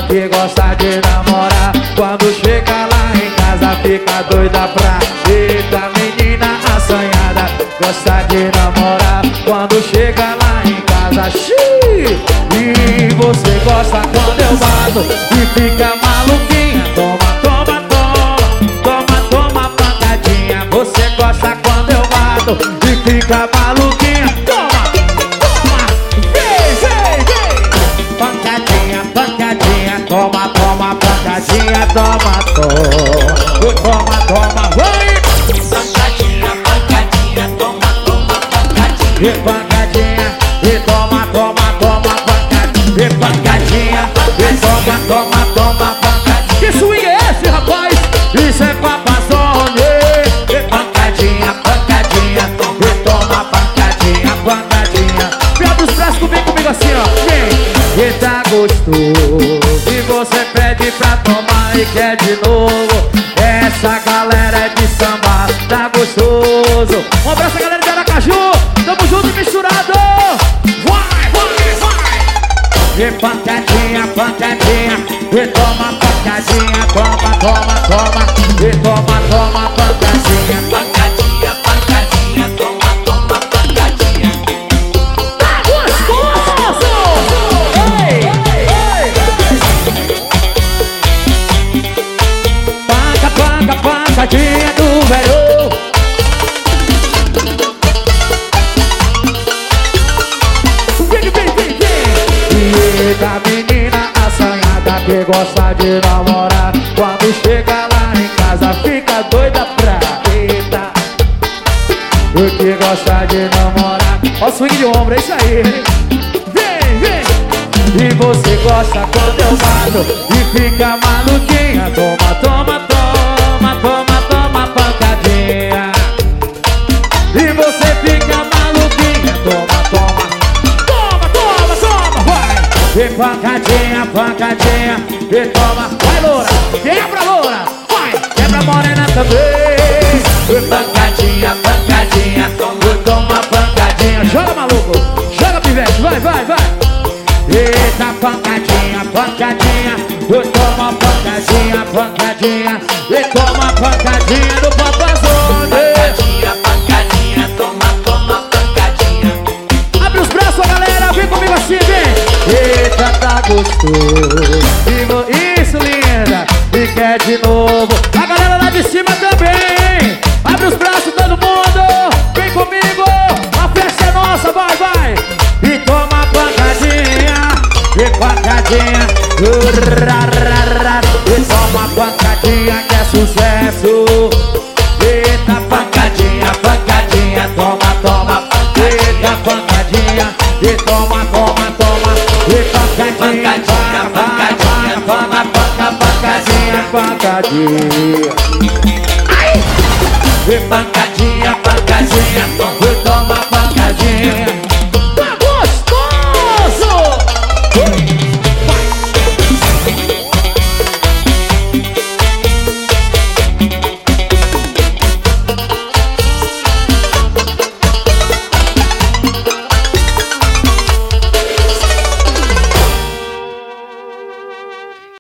que gosta de namorar. Quando chega lá em casa fica doida pra eita, menina assanhada, gosta de namorar. Quando chega lá em casa, xiii. E você gosta quando eu bato e fica maluquinha. Toma, toma, toma, toma, toma pancadinha. Você gosta quando eu bato e fica maluquinha. Toma, toma, vem, vem, vem. Pancadinha, pancadinha. Toma, toma, pancadinha. Toma, toma, toma, toma, vai. Pancadinha, pancadinha, toma, toma, pancadinha. E pancadinha, e toma, toma, toma, pancadinha. E pancadinha, e toma, toma, toma, pancadinha. Que swing é esse, rapaz? Isso é papazone. E pancadinha, pancadinha, e toma pancadinha, pancadinha. Me abre os braços, vem comigo assim, ó. Vem, e tá gostoso. E você pede pra tomar e quer de novo. Essa galera é de samba, tá gostoso. Um abraço a galera de Aracaju. Tamo junto e misturado. Vai, vai, vai. E pancadinha, pancadinha. E toma pancadinha. Toma, toma, toma. E toma, toma pancadinha. Pancadinha, pancadinha, toma, toma, pancadinha. Tá gostoso. Ei, ei. Panca, panca, pancadinha do velho. Da menina assanhada que gosta de namorar. Quando chega lá em casa fica doida pra eita. O que gosta de namorar. Ó o swing de ombro, é isso aí. Vem, vem. E você gosta quando eu bato e fica maluquinha. Toma, toma, toma, toma, toma pancadinha. E você fica maluquinha. Toma, toma. E pancadinha, pancadinha, e toma, vai loura, quebra loura, vai, quebra morena também. E pancadinha, pancadinha, toma pancadinha, joga maluco, joga pivete, vai, vai, vai. Eita pancadinha, pancadinha, e toma pancadinha, pancadinha, e toma pancadinha do papazone. Pancadinha, pancadinha, toma, toma, pancadinha. Abre os braços, galera, vem comigo assim, vem. Eita, tá gostoso. Isso, linda. E quer de novo. A galera lá de cima também. Abre os braços, todo mundo. Vem comigo. A festa é nossa, vai, vai. E toma pancadinha. E pancadinha. E toma pancadinha que é sucesso. Eita, pancadinha, pancadinha. Toma, toma. Eita, pancadinha. E toma, toma, toma. E pancadinha, pancadinha, pancadinha, pancadinha, pancadinha.